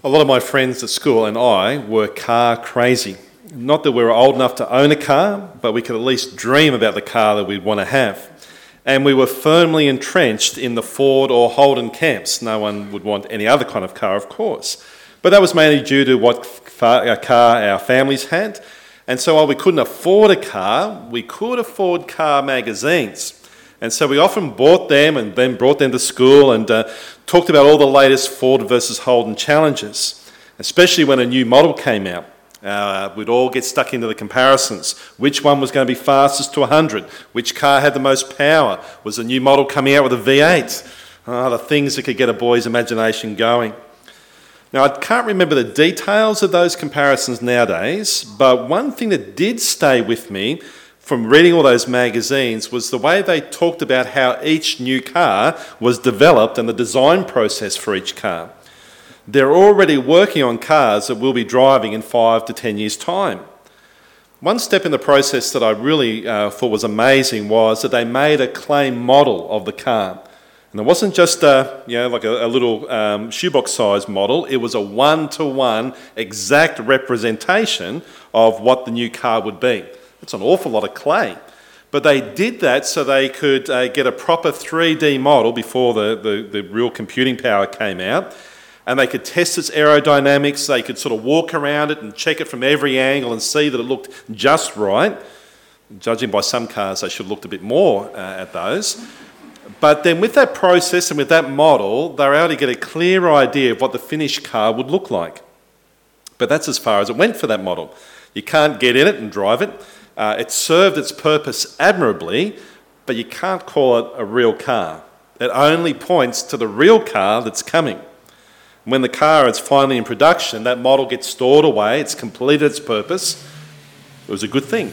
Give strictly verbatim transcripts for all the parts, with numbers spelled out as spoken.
A lot of my friends at school and I were car crazy. Not that we were old enough to own a car, but we could at least dream about the car that we'd want to have. And we were firmly entrenched in the Ford or Holden camps. No one would want any other kind of car, of course. But that was mainly due to what car our families had. And so while we couldn't afford a car, we could afford car magazines. And so we often bought them and then brought them to school and uh, talked about all the latest Ford versus Holden challenges, especially when a new model came out. Uh, we'd all get stuck into the comparisons. Which one was going to be fastest to one hundred? Which car had the most power? Was a new model coming out with a V eight? Oh, the things that could get a boy's imagination going. Now, I can't remember the details of those comparisons nowadays, but one thing that did stay with me from reading all those magazines was the way they talked about how each new car was developed and the design process for each car. They're already working on cars that we'll be driving in five to ten years' time. One step in the process that I really uh, thought was amazing was that they made a clay model of the car. And it wasn't just a, you know, like a, a little um, shoebox-sized model. It was a one-to-one exact representation of what the new car would be. It's an awful lot of clay. But they did that so they could uh, get a proper three D model before the, the, the real computing power came out. And they could test its aerodynamics. They could sort of walk around it and check it from every angle and see that it looked just right. Judging by some cars, they should have looked a bit more uh, at those. But then with that process and with that model, they were able to get a clear idea of what the finished car would look like. But that's as far as it went for that model. You can't get in it and drive it. Uh, it served its purpose admirably, but you can't call it a real car. It only points to the real car that's coming. When the car is finally in production, that model gets stored away, it's completed its purpose. It was a good thing.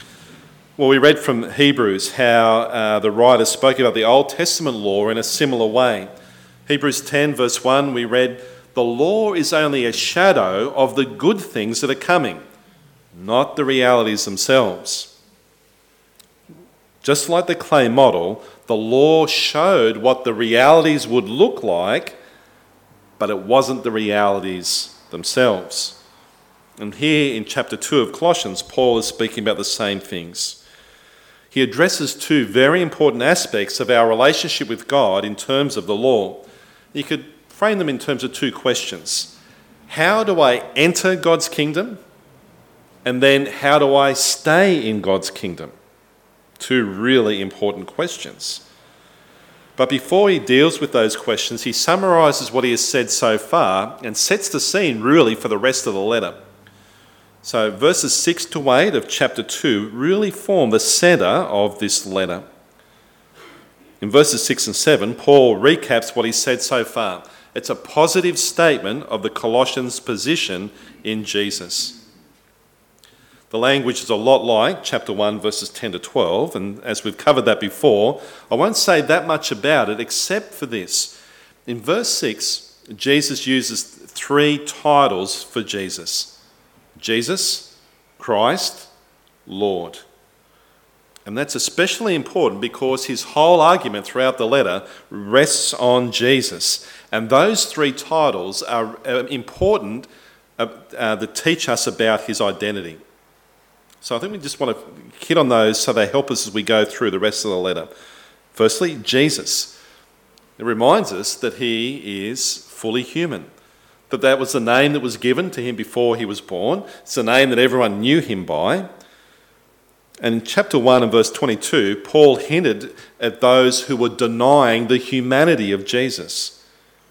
Well, we read from Hebrews how uh, the writer spoke about the Old Testament law in a similar way. Hebrews ten verse one, we read, "The law is only a shadow of the good things that are coming, not the realities themselves." Just like the clay model, the law showed what the realities would look like, but it wasn't the realities themselves. And here in chapter two of Colossians, Paul is speaking about the same things. He addresses two very important aspects of our relationship with God in terms of the law. You could frame them in terms of two questions. How do I enter God's kingdom? And then how do I stay in God's kingdom? Two really important questions. But before he deals with those questions, he summarises what he has said so far and sets the scene really for the rest of the letter. So verses six to eight of chapter two really form the centre of this letter. In verses six and seven, Paul recaps what he's said so far. It's a positive statement of the Colossians' position in Jesus. The language is a lot like chapter one, verses ten to twelve, and as we've covered that before, I won't say that much about it except for this. In verse six, Jesus uses three titles for Jesus. Jesus, Christ, Lord. And that's especially important because his whole argument throughout the letter rests on Jesus. And those three titles are important uh, uh, that teach us about his identity. So I think we just want to hit on those so they help us as we go through the rest of the letter. Firstly, Jesus. It reminds us that he is fully human, that that was the name that was given to him before he was born. It's the name that everyone knew him by. And in chapter one and verse twenty-two, Paul hinted at those who were denying the humanity of Jesus.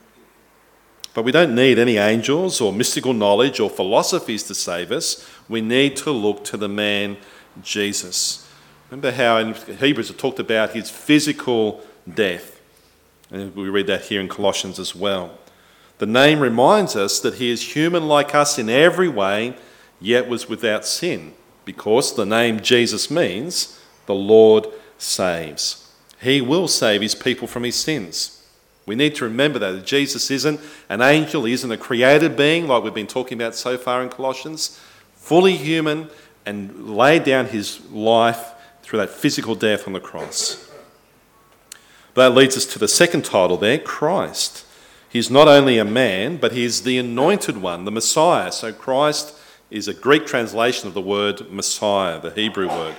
But we don't need any angels or mystical knowledge or philosophies to save us. We need to look to the man Jesus. Remember how in Hebrews it talked about his physical death. And we read that here in Colossians as well. The name reminds us that he is human like us in every way, yet was without sin, because the name Jesus means the Lord saves. He will save his people from his sins. We need to remember that Jesus isn't an angel, he isn't a created being like we've been talking about so far in Colossians, fully human and laid down his life through that physical death on the cross. But that leads us to the second title there, Christ. He's not only a man, but he is the anointed one, the Messiah. So Christ is a Greek translation of the word Messiah, the Hebrew word.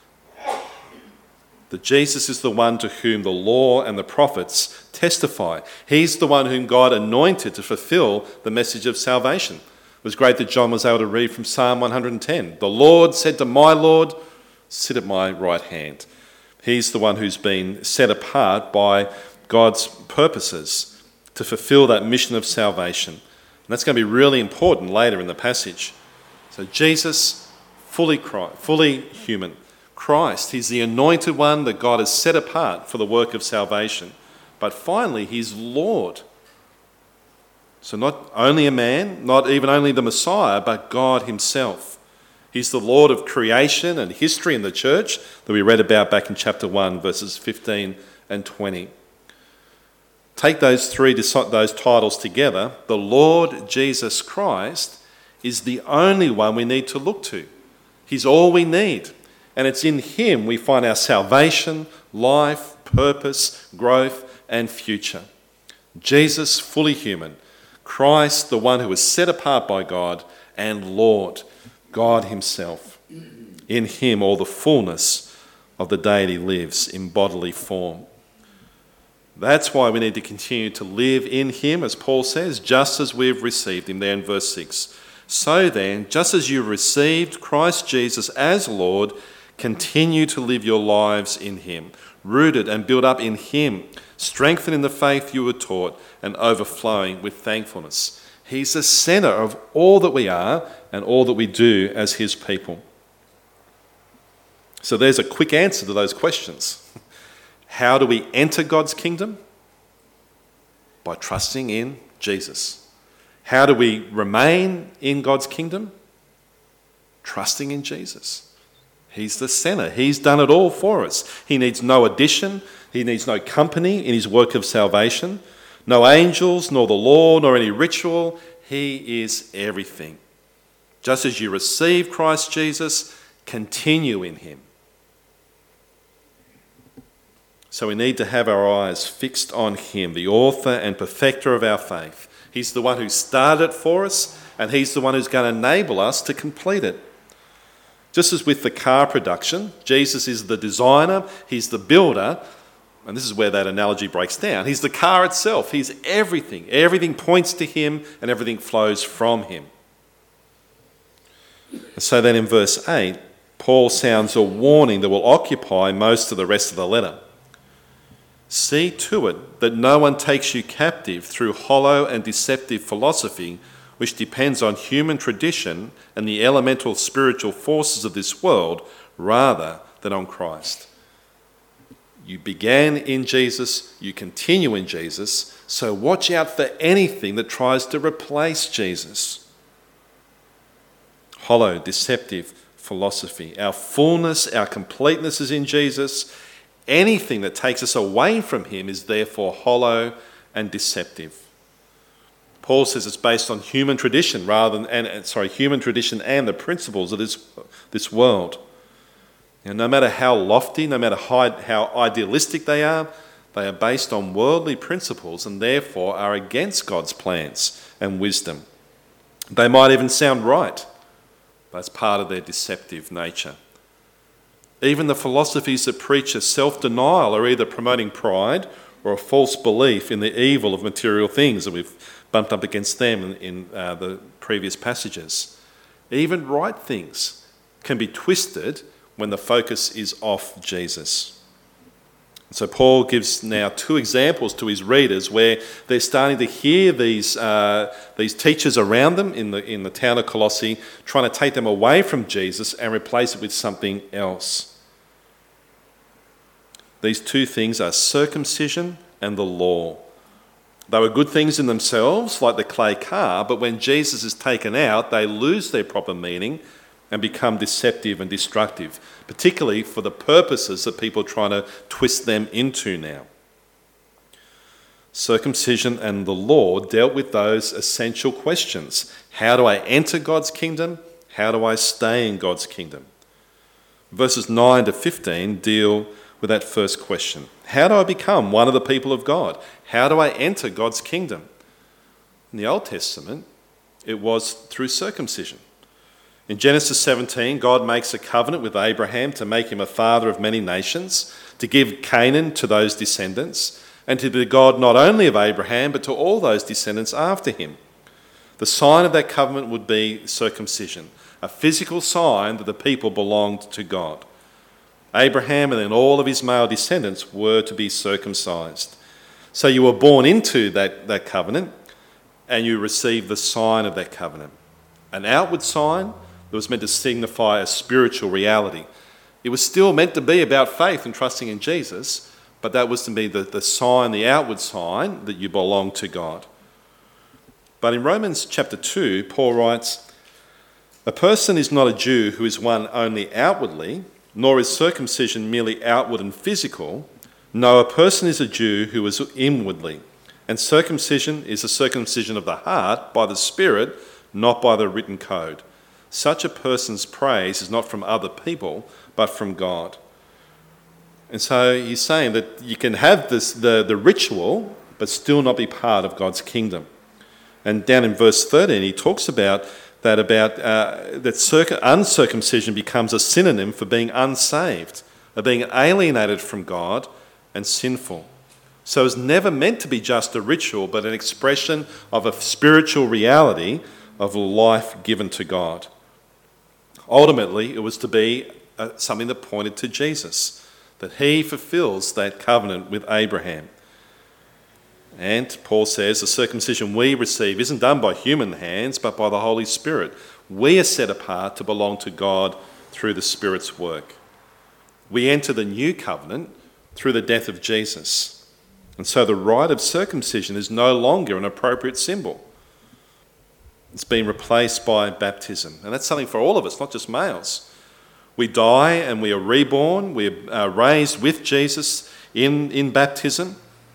That Jesus is the one to whom the law and the prophets testify. He's the one whom God anointed to fulfill the message of salvation. It was great that John was able to read from Psalm one hundred ten. The Lord said to my Lord, sit at my right hand. He's the one who's been set apart by God's purposes to fulfill that mission of salvation. And that's going to be really important later in the passage. So Jesus, fully Christ, fully human. Christ, he's the anointed one that God has set apart for the work of salvation. But finally, he's Lord. So not only a man, not even only the Messiah, but God himself. He's the Lord of creation and history in the church that we read about back in chapter one, verses fifteen and twenty. Take those three those titles together. The Lord Jesus Christ is the only one we need to look to. He's all we need. And it's in him we find our salvation, life, purpose, growth, and future. Jesus, fully human. Christ, the one who was set apart by God, and Lord, God himself. In him all the fullness of the deity lives in bodily form. That's why we need to continue to live in him, as Paul says, just as we've received him there in verse six. So then, just as you've received Christ Jesus as Lord, continue to live your lives in him, rooted and built up in him, strengthened in the faith you were taught, and overflowing with thankfulness. He's the centre of all that we are and all that we do as his people. So there's a quick answer to those questions. How do we enter God's kingdom? By trusting in Jesus. How do we remain in God's kingdom? Trusting in Jesus. He's the centre. He's done it all for us. He needs no addition. He needs no company in his work of salvation. No angels, nor the law, nor any ritual. He is everything. Just as you receive Christ Jesus, continue in him. So we need to have our eyes fixed on him, the author and perfecter of our faith. He's the one who started it for us, and he's the one who's going to enable us to complete it. Just as with the car production, Jesus is the designer, he's the builder, and this is where that analogy breaks down. He's the car itself, he's everything. Everything points to him and everything flows from him. And so then in verse eight, Paul sounds a warning that will occupy most of the rest of the letter. See to it that no one takes you captive through hollow and deceptive philosophy, which depends on human tradition and the elemental spiritual forces of this world rather than on Christ. You began in Jesus, you continue in Jesus, so watch out for anything that tries to replace Jesus. Hollow, deceptive philosophy. Our fullness, our completeness is in Jesus. Anything that takes us away from him is therefore hollow and deceptive. Paul says it's based on human tradition rather than, and, sorry, human tradition and the principles of this, this world. And no matter how lofty, no matter how, how idealistic they are, they are based on worldly principles and therefore are against God's plans and wisdom. They might even sound right, but it's part of their deceptive nature. Even the philosophies that preach a self-denial are either promoting pride or a false belief in the evil of material things, and we've bumped up against them in, in uh, the previous passages. Even right things can be twisted when the focus is off Jesus. So Paul gives now two examples to his readers where they're starting to hear these uh, these teachers around them in the in the town of Colossae trying to take them away from Jesus and replace it with something else. These two things are circumcision and the law. They were good things in themselves, like the clay car, but when Jesus is taken out, they lose their proper meaning and become deceptive and destructive, particularly for the purposes that people are trying to twist them into now. Circumcision and the law dealt with those essential questions. How do I enter God's kingdom? How do I stay in God's kingdom? Verses nine to fifteen deal with that first question. How do I become one of the people of God? How do I enter God's kingdom? In the Old Testament, it was through circumcision. In Genesis seventeen, God makes a covenant with Abraham to make him a father of many nations, to give Canaan to those descendants, and to be the God not only of Abraham, but to all those descendants after him. The sign of that covenant would be circumcision, a physical sign that the people belonged to God. Abraham and then all of his male descendants were to be circumcised. So you were born into that, that covenant, and you received the sign of that covenant. An outward sign that was meant to signify a spiritual reality. It was still meant to be about faith and trusting in Jesus, but that was to be the, the sign, the outward sign that you belong to God. But in Romans chapter two, Paul writes, "A person is not a Jew who is one only outwardly, nor is circumcision merely outward and physical. No, a person is a Jew who is inwardly, and circumcision is a circumcision of the heart by the Spirit, not by the written code. Such a person's praise is not from other people, but from God." And so he's saying that you can have this the, the ritual, but still not be part of God's kingdom. And down in verse thirteen, he talks about that about uh, that circ- uncircumcision becomes a synonym for being unsaved, of being alienated from God and sinful. So it's never meant to be just a ritual, but an expression of a spiritual reality of life given to God. Ultimately, it was to be uh, something that pointed to Jesus, that he fulfills that covenant with Abraham. And Paul says the circumcision we receive isn't done by human hands, but by the Holy Spirit. We are set apart to belong to God through the Spirit's work. We enter the new covenant through the death of Jesus. And so the rite of circumcision is no longer an appropriate symbol. It's been replaced by baptism. And that's something for all of us, not just males. We die and we are reborn. We are raised with Jesus in, in baptism.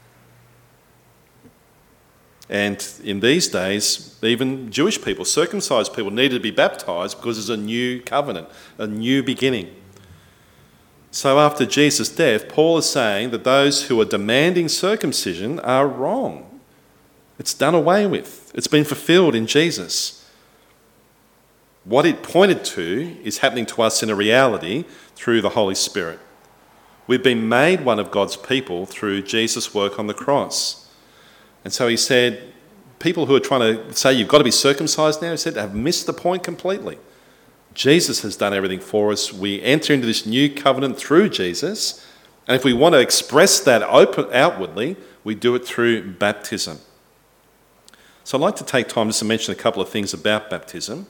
And in these days, even Jewish people, circumcised people, needed to be baptised because it's a new covenant, a new beginning. So after Jesus' death, Paul is saying that those who are demanding circumcision are wrong. It's done away with. It's been fulfilled in Jesus. What it pointed to is happening to us in a reality through the Holy Spirit. We've been made one of God's people through Jesus' work on the cross. And so he said, people who are trying to say you've got to be circumcised now, he said, have missed the point completely. Jesus has done everything for us. We enter into this new covenant through Jesus. And if we want to express that open, outwardly, we do it through baptism. So I'd like to take time just to mention a couple of things about baptism.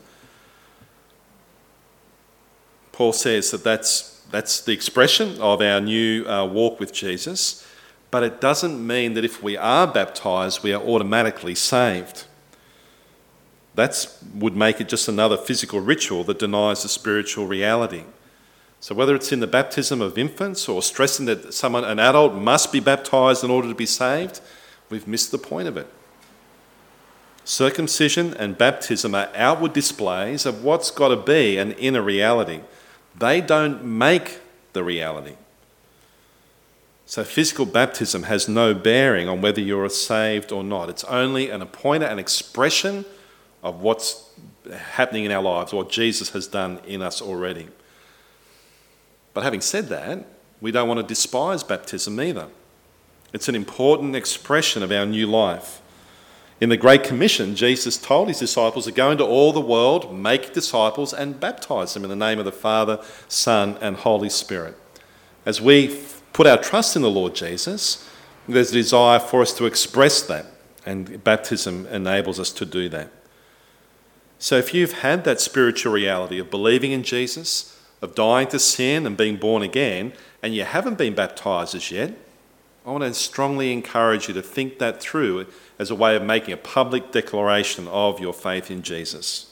Paul says that that's, that's the expression of our new uh, walk with Jesus. But it doesn't mean that if we are baptised, we are automatically saved. That would make it just another physical ritual that denies the spiritual reality. So whether it's in the baptism of infants or stressing that someone, an adult must be baptised in order to be saved, we've missed the point of it. Circumcision and baptism are outward displays of what's got to be an inner reality. They don't make the reality. So physical baptism has no bearing on whether you're saved or not. It's only an pointer, an expression of what's happening in our lives, what Jesus has done in us already. But having said that, we don't want to despise baptism either. It's an important expression of our new life. In the Great Commission, Jesus told his disciples to go into all the world, make disciples and baptise them in the name of the Father, Son and Holy Spirit. As we put our trust in the Lord Jesus, there's a desire for us to express that, and baptism enables us to do that. So if you've had that spiritual reality of believing in Jesus, of dying to sin and being born again, and you haven't been baptised as yet, I want to strongly encourage you to think that through as a way of making a public declaration of your faith in Jesus.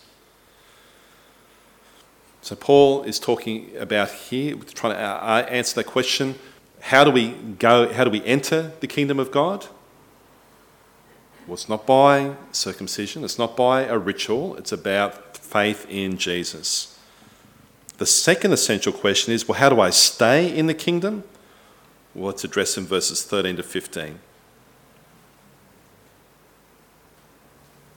So Paul is talking about here, trying to answer that question. How do we go? How do we enter the kingdom of God? Well, it's not by circumcision. It's not by a ritual. It's about faith in Jesus. The second essential question is, well, how do I stay in the kingdom? Well, it's addressed in verses thirteen to fifteen.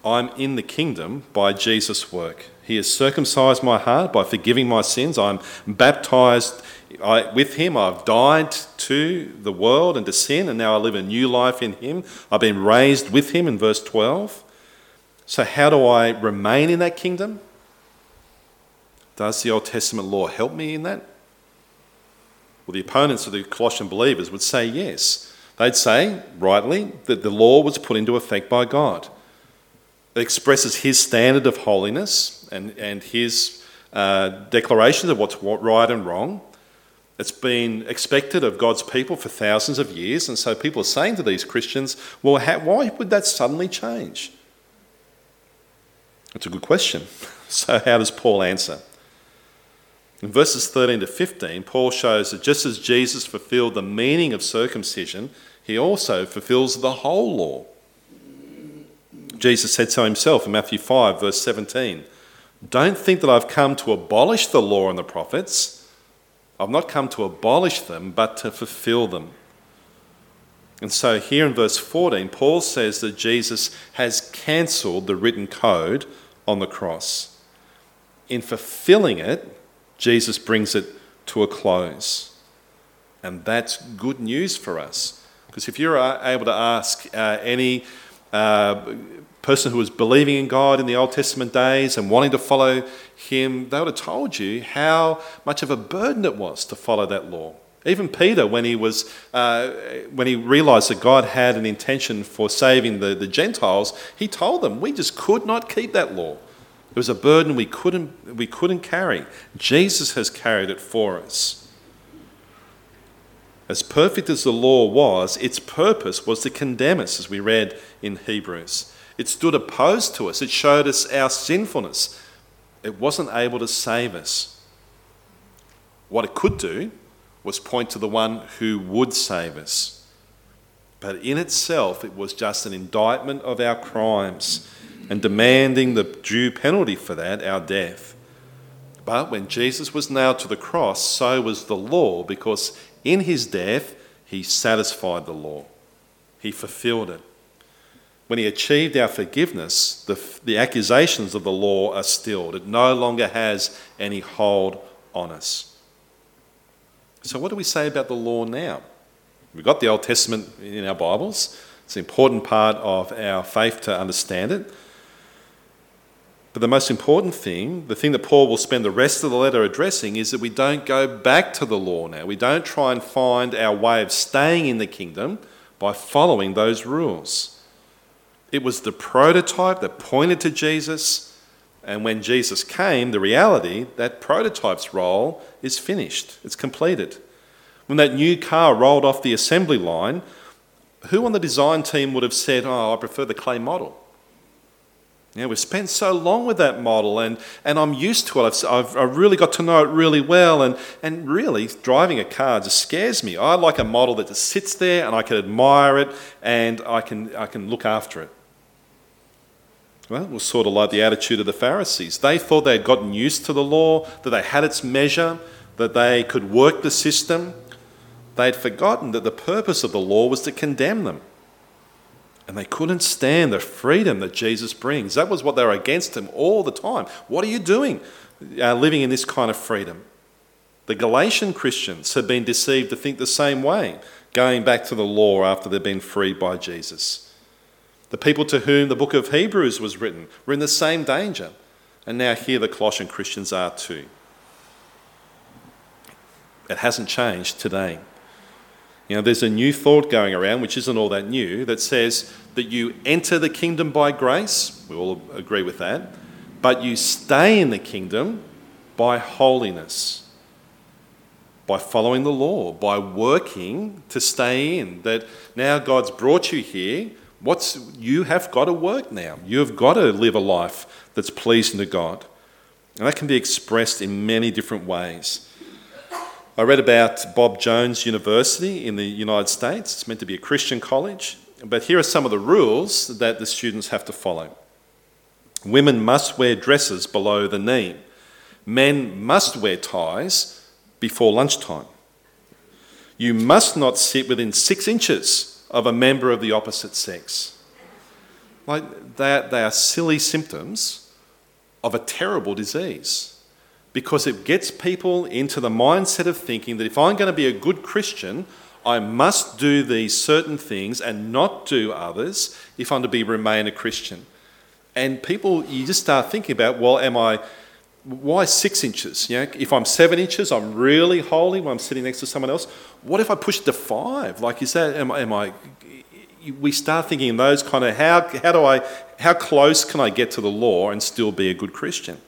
I'm in the kingdom by Jesus' work. He has circumcised my heart by forgiving my sins. I'm baptised I, with him. I've died to the world and to sin, and now I live a new life in him. I've been raised with him in verse twelve. So how do I remain in that kingdom? Does the Old Testament law help me in that? Well, the opponents of the Colossian believers would say yes. They'd say, rightly, that the law was put into effect by God. It expresses his standard of holiness and, and his uh, declarations of what's right and wrong. It's been expected of God's people for thousands of years, and so people are saying to these Christians, well, how, why would that suddenly change? That's a good question. So how does Paul answer? In verses thirteen to fifteen, Paul shows that just as Jesus fulfilled the meaning of circumcision, he also fulfills the whole law. Jesus said so himself in Matthew five, verse seventeen, "Don't think that I've come to abolish the law and the prophets. I've not come to abolish them, but to fulfill them." And so here in verse fourteen, Paul says that Jesus has cancelled the written code on the cross. In fulfilling it, Jesus brings it to a close. And that's good news for us. Because if you're able to ask uh, any uh, person who was believing in God in the Old Testament days and wanting to follow him, they would have told you how much of a burden it was to follow that law. Even Peter, when he was, uh, when he realised that God had an intention for saving the, the Gentiles, he told them, we just could not keep that law. It was a burden we couldn't, we couldn't carry. Jesus has carried it for us. As perfect as the law was, its purpose was to condemn us, as we read in Hebrews. It stood opposed to us. It showed us our sinfulness. It wasn't able to save us. What it could do was point to the one who would save us. But in itself, it was just an indictment of our crimes and demanding the due penalty for that, our death. But when Jesus was nailed to the cross, so was the law, because in his death, he satisfied the law. He fulfilled it. When he achieved our forgiveness, the, the accusations of the law are stilled. It no longer has any hold on us. So what do we say about the law now? We've got the Old Testament in our Bibles. It's an important part of our faith to understand it. But the most important thing, the thing that Paul will spend the rest of the letter addressing, is that we don't go back to the law now. We don't try and find our way of staying in the kingdom by following those rules. It was the prototype that pointed to Jesus, and when Jesus came, the reality, that prototype's role is finished. It's completed. When that new car rolled off the assembly line, who on the design team would have said, oh, I prefer the clay model? Yeah, we've spent so long with that model, and, and I'm used to it. I've, I've, I've really got to know it really well, and, and really, driving a car just scares me. I like a model that just sits there, and I can admire it, and I can, I can look after it. Well, it was sort of like the attitude of the Pharisees. They thought they had gotten used to the law, that they had its measure, that they could work the system. They'd forgotten that the purpose of the law was to condemn them. And they couldn't stand the freedom that Jesus brings. That was what they were against him all the time. What are you doing uh, living in this kind of freedom? The Galatian Christians had been deceived to think the same way, going back to the law after they'd been freed by Jesus. The people to whom the book of Hebrews was written were in the same danger. And now here the Colossian Christians are too. It hasn't changed today. You know, there's a new thought going around, which isn't all that new, that says that you enter the kingdom by grace. We all agree with that. But you stay in the kingdom by holiness, by following the law, by working to stay in. That now God's brought you here. What's you have got to work now. You've got to live a life that's pleasing to God. And that can be expressed in many different ways. I read about Bob Jones University in the United States. It's meant to be a Christian college. But here are some of the rules that the students have to follow. Women must wear dresses below the knee. Men must wear ties before lunchtime. You must not sit within six inches of a member of the opposite sex. Like they are, they are silly symptoms of a terrible disease, because it gets people into the mindset of thinking that if I'm going to be a good Christian, I must do these certain things and not do others if I'm to be remain a Christian. And people, you just start thinking about, well, am I, why six inches? You know, if I'm seven inches, I'm really holy when I'm sitting next to someone else. What if I push to five? Like, is that, am, am I, we start thinking in those kind of, how, how do I, how close can I get to the law and still be a good Christian?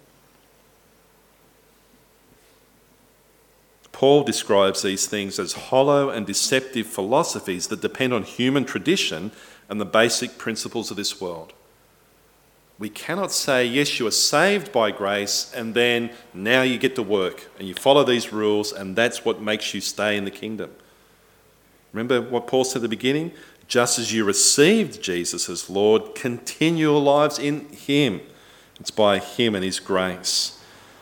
Paul describes these things as hollow and deceptive philosophies that depend on human tradition and the basic principles of this world. We cannot say, yes, you are saved by grace, and then now you get to work and you follow these rules, and that's what makes you stay in the kingdom. Remember what Paul said at the beginning? Just as you received Jesus as Lord, continue your lives in him. It's by him and his grace.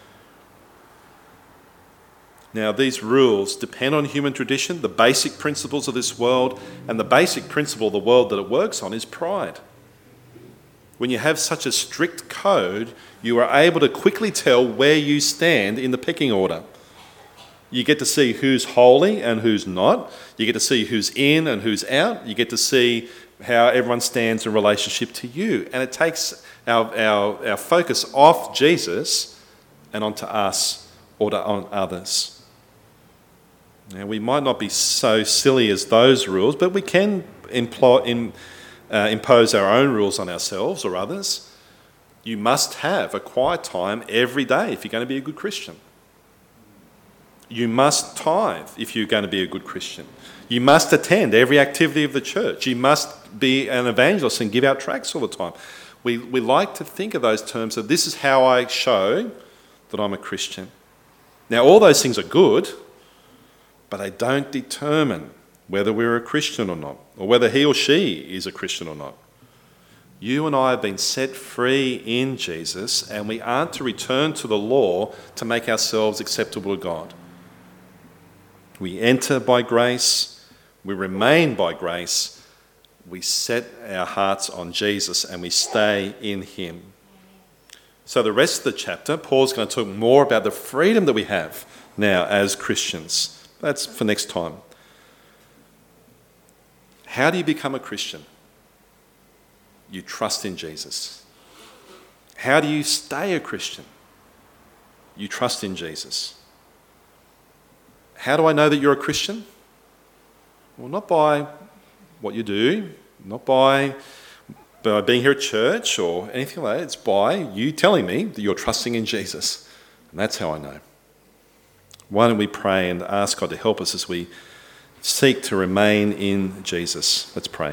Now, these rules depend on human tradition, the basic principles of this world, and the basic principle of the world that it works on is pride. When you have such a strict code, you are able to quickly tell where you stand in the pecking order. You get to see who's holy and who's not. You get to see who's in and who's out. You get to see how everyone stands in relationship to you. And it takes our, our, our focus off Jesus and onto us or to, on others. Now, we might not be so silly as those rules, but we can employ, in, uh, impose our own rules on ourselves or others. You must have a quiet time every day if you're going to be a good Christian. You must tithe if you're going to be a good Christian. You must attend every activity of the church. You must be an evangelist and give out tracts all the time. We, we like to think of those terms of this is how I show that I'm a Christian. Now, all those things are good, but they don't determine whether we're a Christian or not, or whether he or she is a Christian or not. You and I have been set free in Jesus, and we aren't to return to the law to make ourselves acceptable to God. We enter by grace, we remain by grace, we set our hearts on Jesus and we stay in him. So the rest of the chapter, Paul's going to talk more about the freedom that we have now as Christians. That's for next time. How do you become a Christian? You trust in Jesus. How do you stay a Christian? You trust in Jesus. How do I know that you're a Christian? Well, not by what you do, not by, by being here at church or anything like that. It's by you telling me that you're trusting in Jesus. And that's how I know. Why don't we pray and ask God to help us as we seek to remain in Jesus? Let's pray.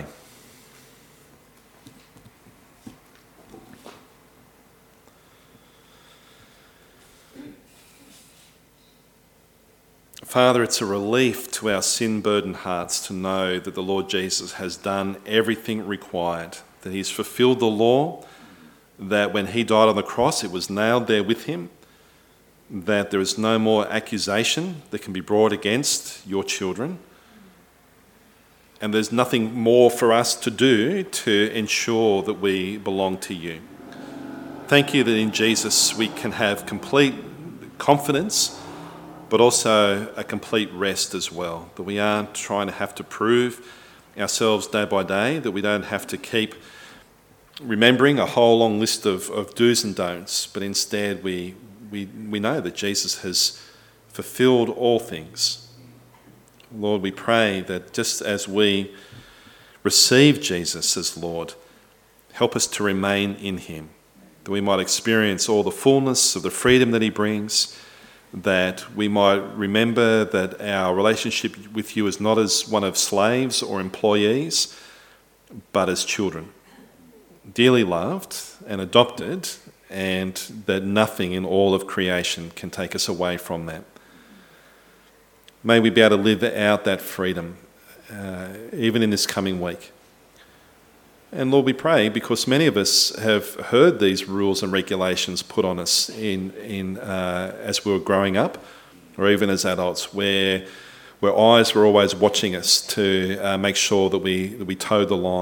Father, it's a relief to our sin-burdened hearts to know that the Lord Jesus has done everything required, that he's fulfilled the law, that when he died on the cross, it was nailed there with him, that there is no more accusation that can be brought against your children, and there's nothing more for us to do to ensure that we belong to you. Thank you that in Jesus we can have complete confidence, but also a complete rest as well, that we aren't trying to have to prove ourselves day by day, that we don't have to keep remembering a whole long list of, of do's and don'ts, but instead we, we, we know that Jesus has fulfilled all things. Lord, we pray that just as we receive Jesus as Lord, help us to remain in him, that we might experience all the fullness of the freedom that he brings, that we might remember that our relationship with you is not as one of slaves or employees, but as children, dearly loved and adopted, and that nothing in all of creation can take us away from that. May we be able to live out that freedom, uh, even in this coming week. And Lord, we pray, because many of us have heard these rules and regulations put on us in, in uh, as we were growing up, or even as adults, where where eyes were always watching us to uh, make sure that we that we toe the line.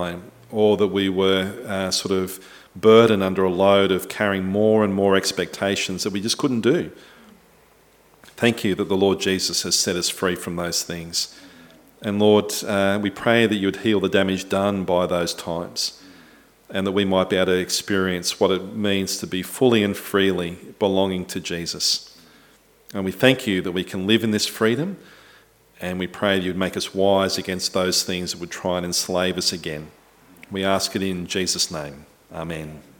or that we were uh, sort of burdened under a load of carrying more and more expectations that we just couldn't do. Thank you that the Lord Jesus has set us free from those things. And Lord, uh, we pray that you would heal the damage done by those times, and that we might be able to experience what it means to be fully and freely belonging to Jesus. And we thank you that we can live in this freedom, and we pray that you'd make us wise against those things that would try and enslave us again. We ask it in Jesus' name. Amen.